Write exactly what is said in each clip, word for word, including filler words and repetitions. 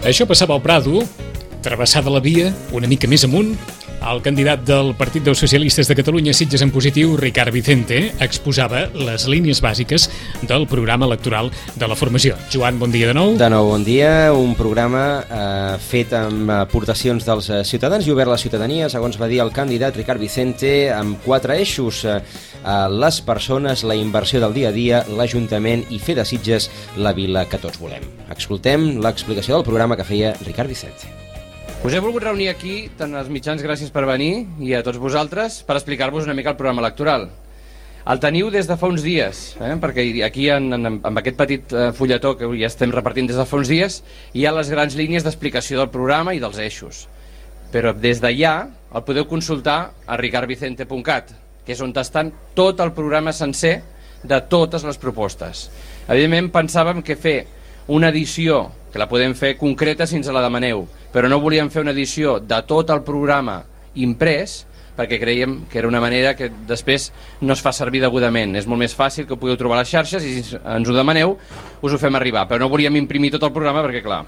Això passava al Prado, travessada la via, una mica més amunt, el candidat del Partit dels Socialistes de Catalunya, Sitges en positiu, Ricard Vicente, exposava les línies bàsiques del programa electoral de la formació. Joan, bon dia de nou. De nou, bon dia. Un programa eh, fet amb aportacions dels ciutadans i obert a la ciutadania, segons va dir el candidat Ricard Vicente, amb quatre eixos. Eh, les persones, la inversió del dia a dia, l'Ajuntament i fer de Sitges la vila que tots volem. Escoltem l'explicació del programa que feia Ricard Vicente. Us he volgut reunir aquí, tant als mitjans, gràcies per venir, i a tots vosaltres, per explicar-vos una mica el programa electoral. El teniu des de fa uns dies, eh? perquè aquí, en, en, amb aquest petit eh, fulletó que ja estem repartint des de fa uns dies, hi ha les grans línies d'explicació del programa i dels eixos. Però des d'allà el podeu consultar a ricard vicente punt cat, que és on estan tot el programa sencer de totes les propostes. Evidentment, pensàvem que fer una edició, que la podem fer concreta si ens la demaneu, però no volíem fer una edició de tot el programa imprès, perquè creiem que era una manera que després no es fa servir degudament. És molt més fàcil que ho podeu trobar a les xarxes i si ens ho demaneu us ho fem arribar, però no volíem imprimir tot el programa perquè, clar,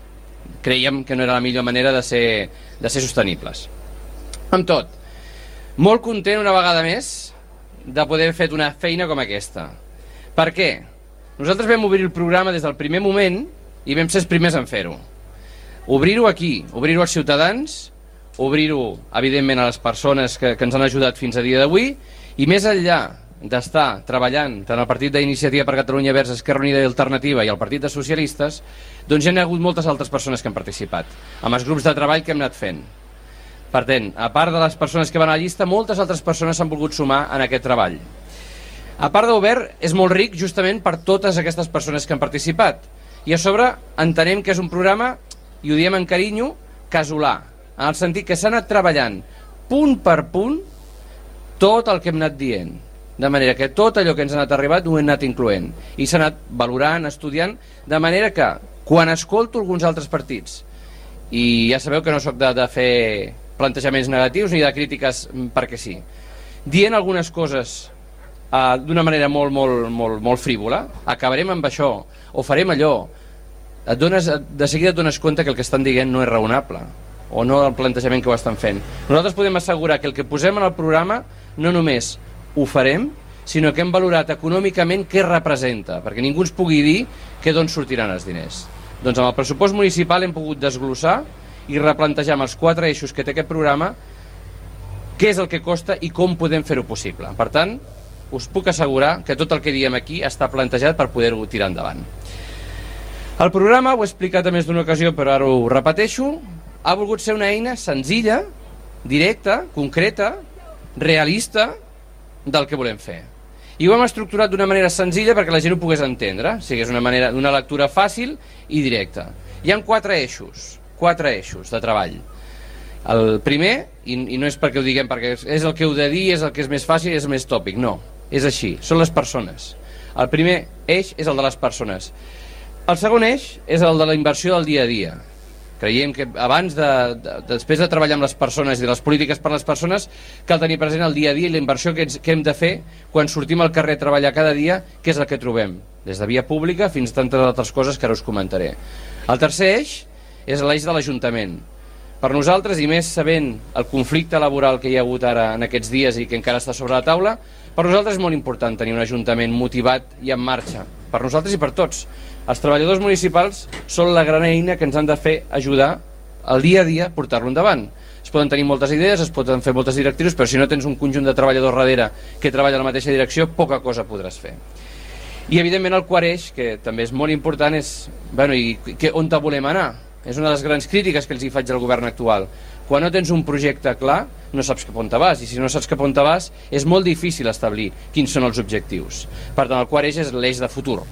creiem que no era la millor manera de ser, de ser sostenibles. Amb tot, molt content una vegada més de poder haver fet una feina com aquesta. Per què? Nosaltres vam obrir el programa des del primer moment i vam ser els primers en fer-ho. Obrir-ho aquí, obrir-ho als ciutadans, obrir-ho, evidentment, a les persones que, que ens han ajudat fins a dia d'avui, i més enllà d'estar treballant tant el Partit d'Iniciativa per Catalunya Verds, Esquerra Unida i Alternativa i el Partit de Socialistes, doncs hi ha hagut moltes altres persones que han participat, amb els grups de treball que hem anat fent. Per tant, a part de les persones que van a la llista, moltes altres persones s'han volgut sumar en aquest treball. A part d'obert, és molt ric justament per totes aquestes persones que han participat. I a sobre entenem que és un programa, i ho diem en carinyo, casolà, en el sentit que s'ha anat treballant punt per punt tot el que hem anat dient, de manera que tot allò que ens ha anat arribat ho hem anat incloent i s'ha anat valorant, estudiant, de manera que quan escolto alguns altres partits, i ja sabeu que no sóc de, de fer plantejaments negatius ni de crítiques perquè sí, dient algunes coses uh, d'una manera molt, molt, molt, molt frívola, acabarem amb això o farem allò, et dones, de seguida et dones compte que el que estan dient no és raonable o no el plantejament que ho estan fent. Nosaltres podem assegurar que el que posem en el programa no només ho farem, sinó que hem valorat econòmicament què representa, perquè ningú ens pugui dir que d'on sortiran els diners. Doncs amb el pressupost municipal hem pogut desglossar i replantejar amb els quatre eixos que té aquest programa què és el que costa i com podem fer-ho possible. Per tant, us puc assegurar que tot el que diem aquí està plantejat per poder-ho tirar endavant. El programa, ho he explicat a més d'una ocasió, però ara ho repeteixo, ha volgut ser una eina senzilla, directa, concreta, realista del que volem fer. I ho hem estructurat d'una manera senzilla perquè la gent ho pogués entendre, o sigui, és una manera d'una lectura fàcil i directa. Hi ha quatre eixos, quatre eixos de treball. El primer, i, i no és perquè ho diguem perquè és el que heu de dir, és el que és més fàcil, és més tòpic, no, és així, són les persones. El primer eix és el de les persones. El segon eix és el de la inversió del dia a dia. Creiem que abans de, de, després de treballar amb les persones i de les polítiques per a les persones, cal tenir present el dia a dia i la inversió que, ens, que hem de fer quan sortim al carrer a treballar cada dia, que és el que trobem, des de via pública fins a tantes altres coses que ara us comentaré. El tercer eix és l'eix de l'Ajuntament. Per nosaltres, i més sabent el conflicte laboral que hi ha hagut ara en aquests dies i que encara està sobre la taula, per nosaltres és molt important tenir un Ajuntament motivat i en marxa, per nosaltres i per tots. Els treballadors municipals són la gran eina que ens han de fer ajudar al dia a dia a portar-lo endavant. Es poden tenir moltes idees, es poden fer moltes directrius, però si no tens un conjunt de treballadors darrere que treballa a la mateixa direcció, poca cosa podràs fer. I evidentment el quart eix, que també és molt important, és bueno, i que, on te volem anar. És una de les grans crítiques que els hi faig al govern actual. Quan no tens un projecte clar, no saps cap on te vas, i si no saps cap on te vas, és molt difícil establir quins són els objectius. Per tant, el quart eix és l'eix de futur.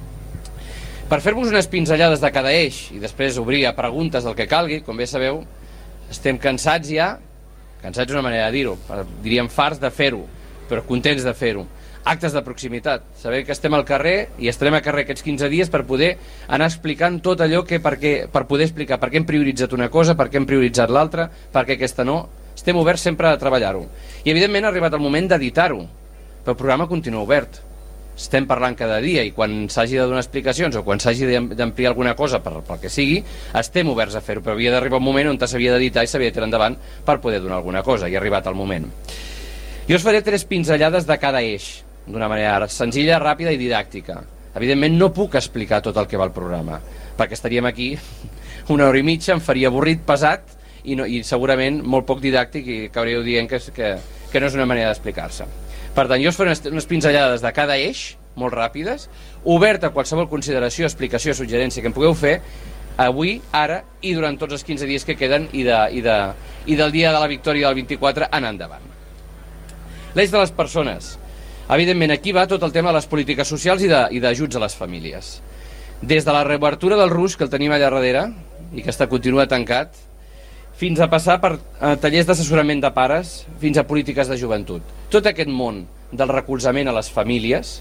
Per fer-vos unes pinzellades de cada eix i després obrir a preguntes del que calgui, com bé sabeu, estem cansats ja, cansats és una manera de dir-ho, diríem farts de fer-ho, però contents de fer-ho. Actes de proximitat, saber que estem al carrer i estarem al carrer aquests quinze dies per poder anar explicant tot allò que per, què, per poder explicar per què hem prioritzat una cosa, per què hem prioritzat l'altra, per què aquesta no. Estem oberts sempre a treballar-ho. I evidentment ha arribat el moment d'editar-ho, però el programa continua obert. estem parlant cada dia, i quan s'hagi de donar explicacions o quan s'hagi d'ampliar alguna cosa per, pel que sigui, estem oberts a fer-ho, però havia d'arribar un moment on s'havia d'editar i s'havia de tirar endavant per poder donar alguna cosa, i ha arribat el moment. Jo us faré tres pinzellades de cada eix, d'una manera senzilla, ràpida i didàctica. Evidentment no puc explicar tot el que va al programa, perquè estaríem aquí una hora i mitja, em faria avorrit, pesat, i, no, i segurament molt poc didàctic, i acabríeu dient que, que, que no és una manera d'explicar-se. Per tant, jo us faré unes, unes pinzellades de cada eix, molt ràpides, obert a qualsevol consideració, explicació, suggerència que em pugueu fer, avui, ara i durant tots els quinze dies que queden i, de, i, de, i del dia de la victòria del vint-i-quatre en endavant. L'eix de les persones. Evidentment, aquí va tot el tema de les polítiques socials i d'ajuts a les famílies. Des de la reobertura del R U S, que el tenim allà darrere, i que està continua tancat, fins a passar per eh, tallers d'assessorament de pares, fins a polítiques de joventut. Tot aquest món del recolzament a les famílies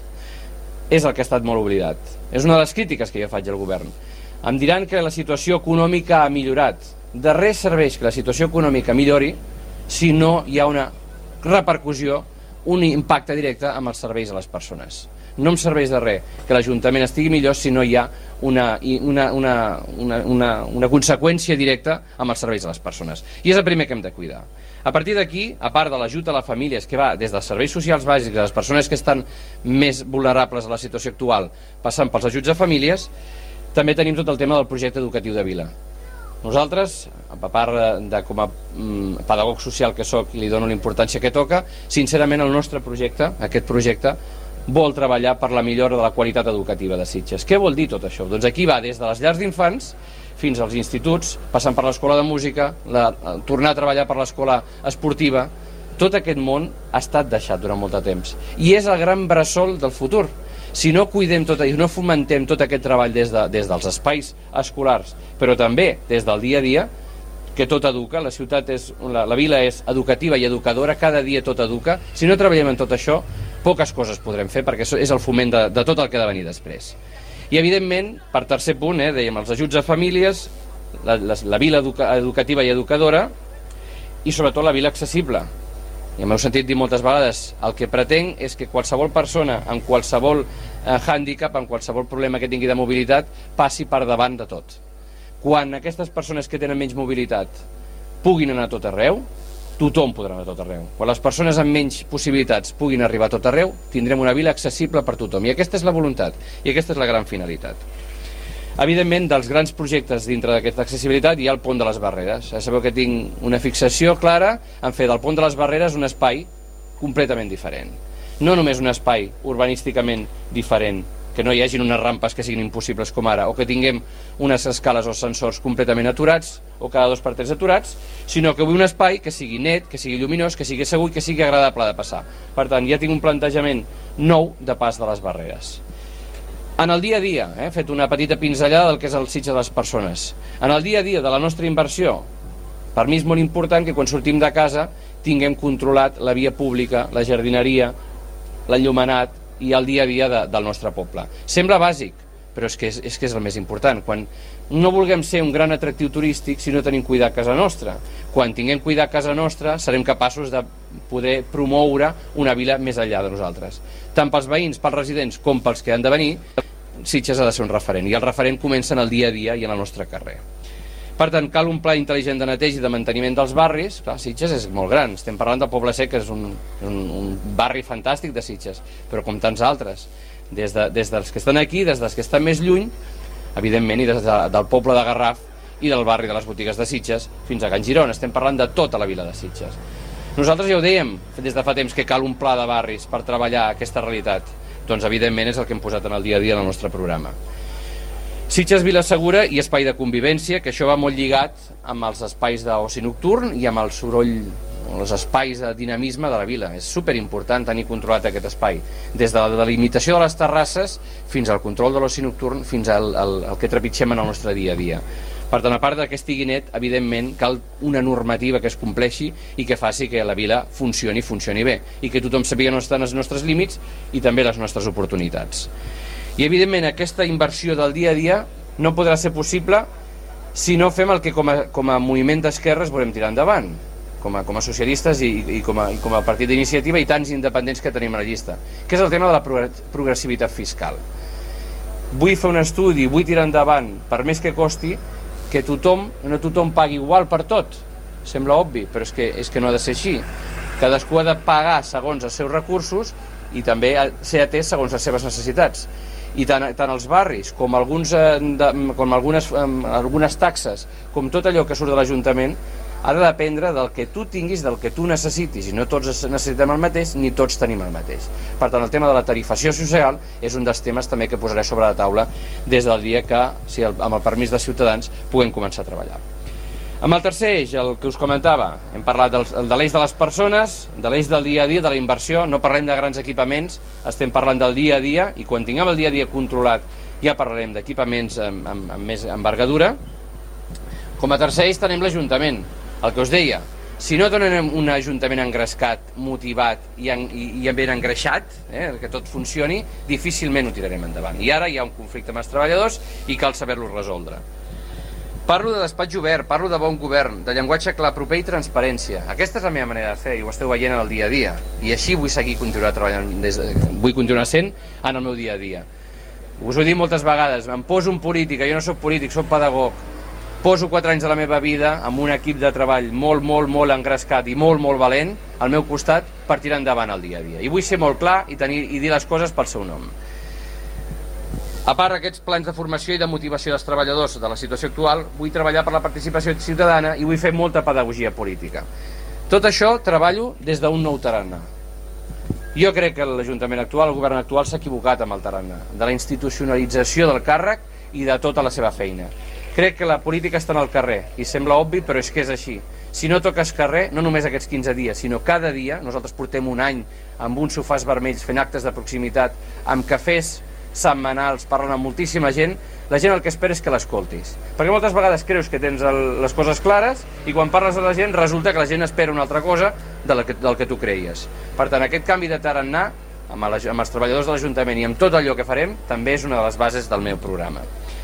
és el que ha estat molt oblidat. És una de les crítiques que jo faig al govern. Em diran que la situació econòmica ha millorat. De res serveix que la situació econòmica millori si no hi ha una repercussió, un impacte directe amb els serveis a les persones. No em serveix de res que l'Ajuntament estigui millor si no hi ha una, una, una, una, una, una conseqüència directa amb els serveis a les persones. I és el primer que hem de cuidar. A partir d'aquí, a part de l'ajut a les famílies, que va des dels serveis socials bàsics a les persones que estan més vulnerables a la situació actual, passant pels ajuts a famílies, també tenim tot el tema del projecte educatiu de Vila. Nosaltres, a part de, de com a mm, pedagog social que soc i li dono la importància que toca, sincerament el nostre projecte, aquest projecte, vol treballar per la millora de la qualitat educativa de Sitges. Què vol dir tot això? Doncs aquí va des de les llars d'infants fins als instituts, passant per l'escola de música, la, tornar a treballar per l'escola esportiva. Tot aquest món ha estat deixat durant molt de temps i és el gran bressol del futur. Si no cuidem tot i no fomentem tot aquest treball des, de, des dels espais escolars, però també des del dia a dia, que tot educa, la ciutat és, la, la vila és educativa i educadora, cada dia tot educa. Si no treballem en tot això, poques coses podrem fer, perquè és el foment de, de tot el que ha de venir després. I evidentment, per tercer punt, eh, dèiem els ajuts a famílies, la, la, la vila educa, educativa i educadora, i sobretot la vila accessible. I m'heu sentit dir moltes vegades, el que pretenc és que qualsevol persona amb qualsevol eh, hàndicap, amb qualsevol problema que tingui de mobilitat, passi per davant de tot. Quan aquestes persones que tenen menys mobilitat puguin anar a tot arreu, tothom podrà anar a tot arreu. Quan les persones amb menys possibilitats puguin arribar a tot arreu, tindrem una vila accessible per tothom. I aquesta és la voluntat, i aquesta és la gran finalitat. Evidentment, dels grans projectes dintre d'aquesta accessibilitat hi ha el Pont de les Barreres. Ja sabeu que tinc una fixació clara en fer del Pont de les Barreres un espai completament diferent. No només un espai urbanísticament diferent, que no hi hagin unes rampes que siguin impossibles com ara, o que tinguem unes escales o ascensors completament aturats, o cada dos per tres aturats, sinó que vull un espai que sigui net, que sigui lluminós, que sigui segur i que sigui agradable de passar. Per tant, ja tinc un plantejament nou de pas de les barreres. En el dia a dia, he eh, fet una petita pinzellada del que és el Sitges de les persones. En el dia a dia de la nostra inversió, per mi és molt important que quan sortim de casa tinguem controlat la via pública, la jardineria, l'enllumenat, i el dia a dia de, del nostre poble. Sembla bàsic, però és que és, és que és el més important. Quan no vulguem ser un gran atractiu turístic si no tenim cuidar casa nostra. Quan tinguem cuidar casa nostra serem capaços de poder promoure una vila més enllà de nosaltres. Tant pels veïns, pels residents, com pels que han de venir, Sitges ha de ser un referent, i el referent comença en el dia a dia i en el nostre carrer. Per tant, cal un pla intel·ligent de neteja i de manteniment dels barris. Clar, Sitges és molt gran, estem parlant del Poble Sec, que és un, un, un barri fantàstic de Sitges, però com tants altres, des, de, des dels que estan aquí, des dels que estan més lluny, evidentment, i des de, del poble de Garraf i del barri de les botigues de Sitges fins a Can Girona. Estem parlant de tota la vila de Sitges. Nosaltres ja ho dèiem des de fa temps, que cal un pla de barris per treballar aquesta realitat. Doncs evidentment és el que hem posat en el dia a dia en el nostre programa. Sitges Vila Segura i espai de convivència, que això va molt lligat amb els espais d'oci nocturn i amb el soroll, els espais de dinamisme de la vila. És superimportant tenir controlat aquest espai, des de la delimitació de les terrasses fins al control de l'oci nocturn, fins al, al, al que trepitgem en el nostre dia a dia. Per tant, a part que estigui net, evidentment cal una normativa que es compleixi i que faci que la vila funcioni i funcioni bé, i que tothom sàpiga on estan els nostres límits i també les nostres oportunitats. I evidentment aquesta inversió del dia a dia no podrà ser possible si no fem el que com a, com a moviment d'esquerres volem tirar endavant, com a, com a socialistes i, i, com a, i com a partit d'iniciativa i tants independents que tenim a la llista, que és el tema de la progressivitat fiscal. Vull fer un estudi, vull tirar endavant, per més que costi, que tothom, no tothom pagui igual per tot. Sembla obvi, però és que, és que no ha de ser així. Cadascú ha de pagar segons els seus recursos i també ser atès segons les seves necessitats. I tant, tant els barris com, alguns, de, com algunes, algunes taxes, com tot allò que surt de l'Ajuntament, ha de dependre del que tu tinguis, del que tu necessitis, i no tots necessitem el mateix, ni tots tenim el mateix. Per tant, el tema de la tarifació social és un dels temes també que posaré sobre la taula des del dia que, si el, amb el permís de Ciutadans, puguem començar a treballar. Amb el tercer eix, el que us comentava, hem parlat del, de l'eix de les persones, de l'eix del dia a dia, de la inversió, no parlem de grans equipaments, estem parlant del dia a dia, i quan tinguem el dia a dia controlat ja parlarem d'equipaments amb, amb, amb més envergadura. Com a tercer eix tenim l'Ajuntament, el que us deia, si no donem un Ajuntament engrescat, motivat i, en, i, i ben engreixat, eh, que tot funcioni, difícilment ho tirarem endavant. I ara hi ha un conflicte amb els treballadors i cal saber-lo resoldre. Parlo de despatx obert, parlo de bon govern, de llenguatge clar, proper i transparència. Aquesta és la meva manera de fer i ho esteu veient en el dia a dia. I així vull seguir continuar treballant, des de, vull continuar sent en el meu dia a dia. Us ho he dit moltes vegades, em poso en política, jo no soc polític, soc pedagog. Poso quatre anys de la meva vida amb un equip de treball molt, molt, molt engrescat i molt, molt valent al meu costat per tirar endavant el dia a dia. I vull ser molt clar i, tenir, i dir les coses pel seu nom. A part d'aquests plans de formació i de motivació dels treballadors de la situació actual, vull treballar per la participació ciutadana i vull fer molta pedagogia política. Tot això treballo des d'un nou tarannà. Jo crec que l'Ajuntament actual, el govern actual, s'ha equivocat amb el tarannà, de la institucionalització del càrrec i de tota la seva feina. Crec que la política està en el carrer, i sembla obvi, però és que és així. Si no toques carrer, no només aquests quinze dies, sinó cada dia, nosaltres portem un any amb uns sofàs vermells fent actes de proximitat, amb cafès setmanals, parlant amb moltíssima gent, la gent el que espera és que l'escoltis. Perquè moltes vegades creus que tens el, les coses clares i quan parles a la gent resulta que la gent espera una altra cosa del que, del que tu creies. Per tant, aquest canvi de tarannà amb, la, amb els treballadors de l'Ajuntament i amb tot allò que farem també és una de les bases del meu programa.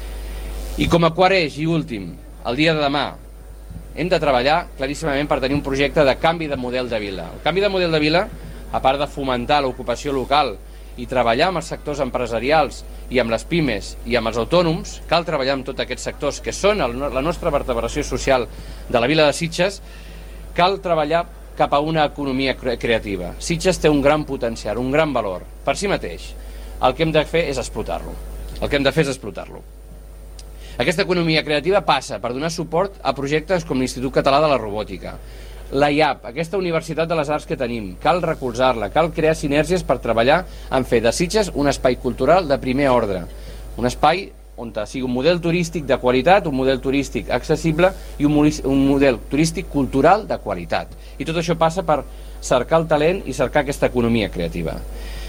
I com a quart eix i últim, el dia de demà, hem de treballar claríssimament per tenir un projecte de canvi de model de vila. El canvi de model de vila, a part de fomentar l'ocupació local i treballar amb els sectors empresarials i amb les pimes i amb els autònoms, cal treballar amb tots aquests sectors que són el, la nostra vertebració social de la vila de Sitges, cal treballar cap a una economia creativa. Sitges té un gran potencial, un gran valor per si mateix. El que hem de fer és explotar-lo. El que hem de fer és explotar-lo. Aquesta economia creativa passa per donar suport a projectes com l'Institut Català de la Robòtica, la I A P, aquesta Universitat de les Arts que tenim, cal recolzar-la, cal crear sinergies per treballar en fer de Sitges un espai cultural de primer ordre, un espai on sigui un model turístic de qualitat, un model turístic accessible i un, un model turístic cultural de qualitat. I tot això passa per cercar el talent i cercar aquesta economia creativa.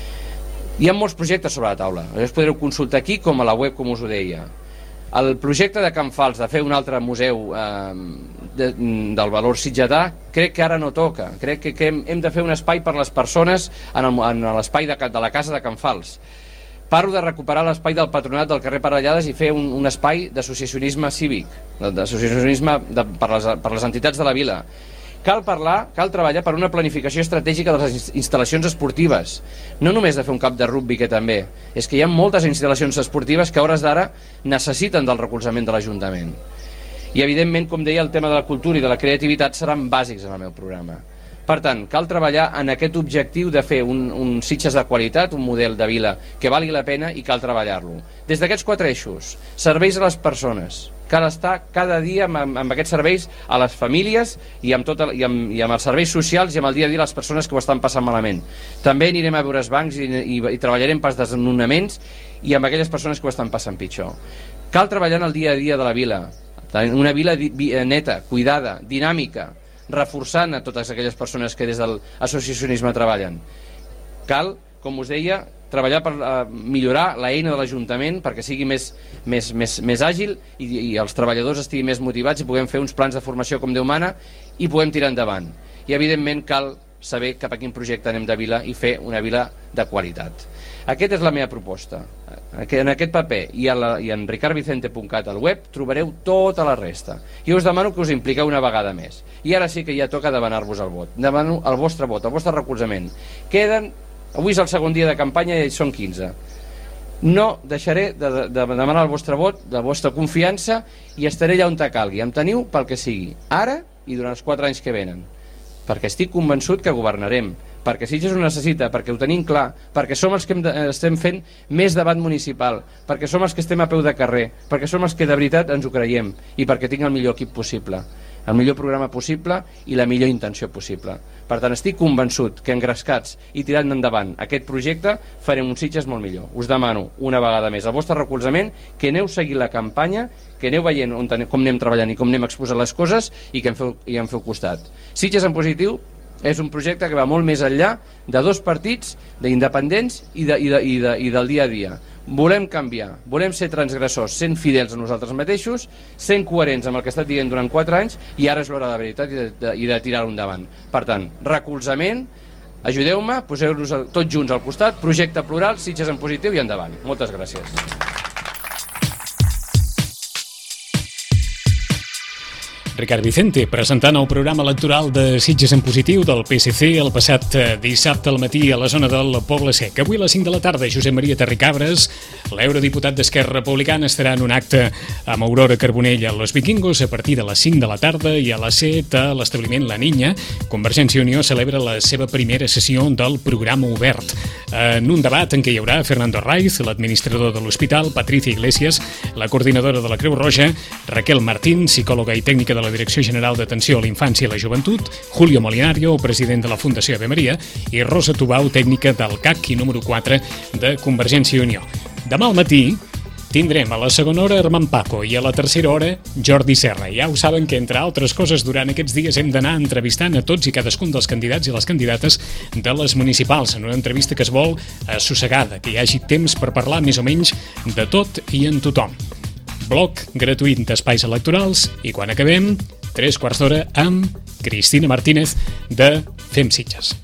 Hi ha molts projectes sobre la taula, els podreu consultar aquí com a la web, com us ho deia. El projecte de Can Fals, de fer un altre museu eh, de, del valor sitgetà, crec que ara no toca. Crec que, que hem, hem de fer un espai per les persones en l'espai de, de la casa de Can Fals. Parlo de recuperar l'espai del patronat del carrer Parellades i fer un, un espai d'associacionisme cívic, d'associacionisme de, per, les, per les entitats de la vila. Cal parlar, cal treballar per una planificació estratègica de les instal·lacions esportives. No només de fer un camp de rugby, que també. És que hi ha moltes instal·lacions esportives que a hores d'ara necessiten del recolzament de l'Ajuntament. I evidentment, com deia, el tema de la cultura i de la creativitat seran bàsics en el meu programa. Per tant, cal treballar en aquest objectiu de fer un, un Sitges de qualitat, un model de vila que valgui la pena i cal treballar-lo. Des d'aquests quatre eixos, serveis a les persones, cal estar cada dia amb, amb aquests serveis a les famílies i amb, tot el, i, amb, i amb els serveis socials i amb el dia a dia les persones que ho estan passant malament. També anirem a veure els bancs i, i, i treballarem pels desnonaments i amb aquelles persones que ho estan passant pitjor. Cal treballar en el dia a dia de la vila, una vila neta, cuidada, dinàmica, reforçant a totes aquelles persones que des de l'associacionisme treballen. Cal, com us deia, treballar per uh, millorar l'eina de l'Ajuntament perquè sigui més, més, més, més àgil i, i els treballadors estiguin més motivats i puguem fer uns plans de formació com Déu mana i puguem tirar endavant. I evidentment cal saber cap a quin projecte anem de vila i fer una vila de qualitat. Aquesta és la meva proposta. En aquest paper i, a la, i en ricard vicente punt cat al web trobareu tota la resta. I us demano que us impliqueu una vegada més. I ara sí que ja toca demanar-vos el vot. Demano el vostre vot, el vostre recolzament. Queden, avui és el segon dia de campanya i són quinze. No deixaré de, de, de demanar el vostre vot, la vostra confiança, i estaré allà on te calgui. Em teniu pel que sigui, ara i durant els quatre anys que venen. Perquè estic convençut que governarem, perquè Sitges ho necessita, perquè ho tenim clar, perquè som els que hem de, estem fent més debat municipal, perquè som els que estem a peu de carrer, perquè som els que de veritat ens ho creiem i perquè tinc el millor equip possible, el millor programa possible i la millor intenció possible. Per tant, estic convençut que engrescats i tirant endavant aquest projecte farem un Sitges molt millor. Us demano una vegada més el vostre recolzament, que aneu seguint la campanya, que aneu veient on, com anem treballant i com anem exposant les coses i que em feu, i em feu costat. Sitges en positiu és un projecte que va molt més enllà de dos partits, d'independents i, de, i, de, i, de, i del dia a dia. Volem canviar, volem ser transgressors, sent fidels a nosaltres mateixos, sent coherents amb el que he estat dient durant quatre anys, i ara és l'hora de veritat i de, de, i de tirar-ho endavant. Per tant, recolzament, ajudeu-me, poseu-nos tots junts al costat, projecte plural, Sitges en positiu i endavant. Moltes gràcies. Ricard Vicente, presentant el programa electoral de Sitges en positiu del P S C el passat dissabte al matí a la zona del Poble Sec. Avui a les cinc de la tarda, Josep Maria Terricabres, l'eurodiputat d'Esquerra Republicana, estarà en un acte amb Aurora Carbonell a Los Vikingos a partir de les cinc de la tarda, i a les set a l'establiment La Niña, Convergència i Unió celebra la seva primera sessió del programa obert. En un debat en què hi haurà Fernando Raiz, l'administrador de l'hospital, Patricia Iglesias, la coordinadora de la Creu Roja, Raquel Martín, psicòloga i tècnica de la Direcció General d'Atenció a la Infància i la Joventut, Julio Molinario, president de la Fundació Ave Maria, i Rosa Tubau, tècnica del C A C i número quatre de Convergència i Unió. Demà al matí tindrem a la segona hora Armand Paco i a la tercera hora Jordi Serra. Ja ho saben que, entre altres coses, durant aquests dies hem d'anar entrevistant a tots i cadascun dels candidats i les candidates de les municipals, en una entrevista que es vol assossegada, que hi hagi temps per parlar més o menys de tot i en tothom. Bloc gratuït d'espais electorals, i quan acabem, tres quarts d'hora amb Cristina Martínez de Fem Sitges.